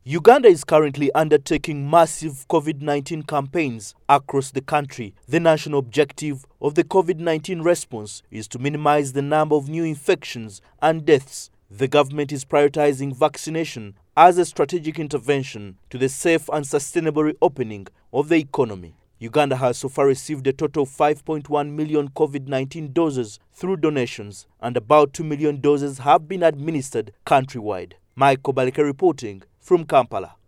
Uganda is currently undertaking massive COVID-19 campaigns across the country. The national objective of the COVID-19 response is to minimize the number of new infections and deaths. The government is prioritizing vaccination as a strategic intervention to the safe and sustainable reopening of the economy. Uganda has so far received a total of 5.1 million COVID-19 doses through donations, and about 2 million doses have been administered countrywide. Michael Baleke reporting from Kampala.